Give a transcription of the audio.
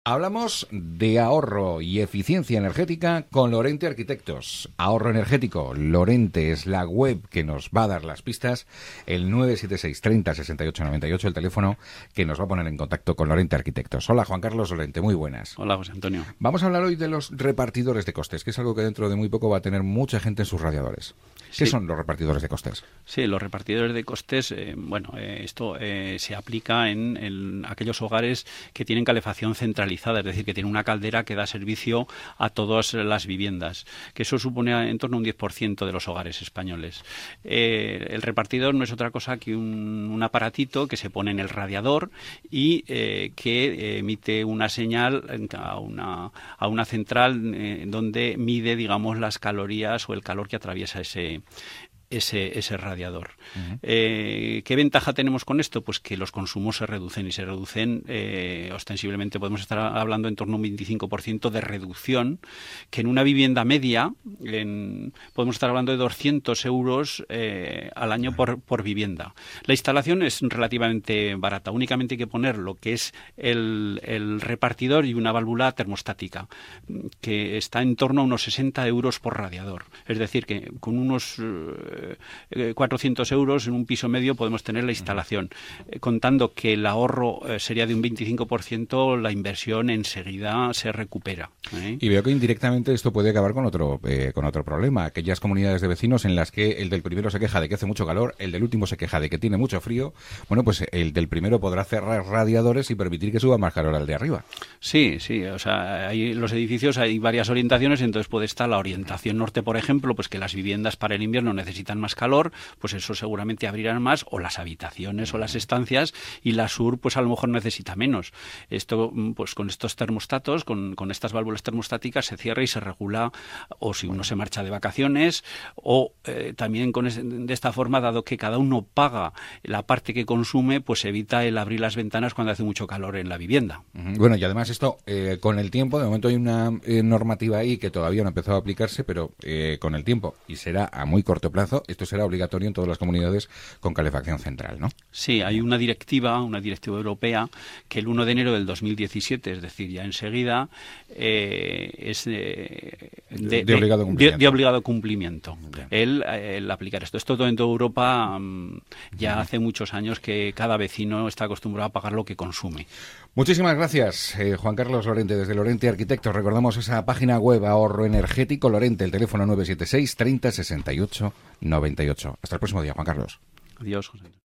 Hablamos de ahorro y eficiencia energética con Lorente Arquitectos. Ahorro energético. Lorente es la web que nos va a dar las pistas. El 976 30 68 98, el teléfono que nos va a poner en contacto con Lorente Arquitectos. Hola, Juan Carlos Lorente, muy buenas. Hola, José Antonio. Vamos a hablar hoy de los repartidores de costes, que es algo que dentro de muy poco va a tener mucha gente en sus radiadores. ¿Qué son los repartidores de costes? Sí, los repartidores de costes, esto se aplica en aquellos hogares que tienen calefacción centralizada, es decir, que tienen una caldera que da servicio a todas las viviendas, que eso supone en torno a un 10% de los hogares españoles. El repartidor no es otra cosa que un aparatito que se pone en el radiador y que emite una señal a una central donde mide, digamos, las calorías o el calor que atraviesa ese radiador. Uh-huh. ¿Qué ventaja tenemos con esto? Pues que los consumos se reducen y se reducen ostensiblemente, podemos estar hablando en torno a un 25% de reducción, que en una vivienda media podemos estar hablando de 200 euros al año por vivienda. La instalación es relativamente barata, únicamente hay que poner lo que es el repartidor y una válvula termostática, que está en torno a unos 60 euros por radiador. Es decir, que con unos 400 euros en un piso medio podemos tener la instalación. Contando que el ahorro sería de un 25%, la inversión enseguida se recupera. Y veo que indirectamente esto puede acabar con otro problema. Aquellas comunidades de vecinos en las que el del primero se queja de que hace mucho calor, el del último se queja de que tiene mucho frío. Bueno, pues el del primero podrá cerrar radiadores y permitir que suba más calor al de arriba. Sí. O sea, los edificios hay varias orientaciones, entonces puede estar la orientación norte, por ejemplo, pues que las viviendas para el invierno necesitan más calor, pues eso seguramente abrirán más, o las habitaciones o las estancias, y la sur pues a lo mejor necesita menos. Esto, pues con estos termostatos, con estas válvulas termostáticas se cierra y se regula, o si uno se marcha de vacaciones, o también de esta forma, dado que cada uno paga la parte que consume, pues evita el abrir las ventanas cuando hace mucho calor en la vivienda. Bueno, y además esto, con el tiempo, de momento hay una normativa ahí que todavía no ha empezado a aplicarse, pero con el tiempo, y será a muy corto plazo, esto será obligatorio en todas las comunidades con calefacción central, ¿no? Sí, hay una directiva europea que el 1 de enero del 2017, es decir, ya enseguida, es de obligado cumplimiento. El aplicar esto. Esto en toda Europa ya hace muchos años que cada vecino está acostumbrado a pagar lo que consume. Muchísimas gracias, Juan Carlos Lorente, desde Lorente Arquitectos. Recordamos esa página web, ahorro energético Lorente, el teléfono 976 30 68 98. Hasta el próximo día, Juan Carlos. Adiós, José.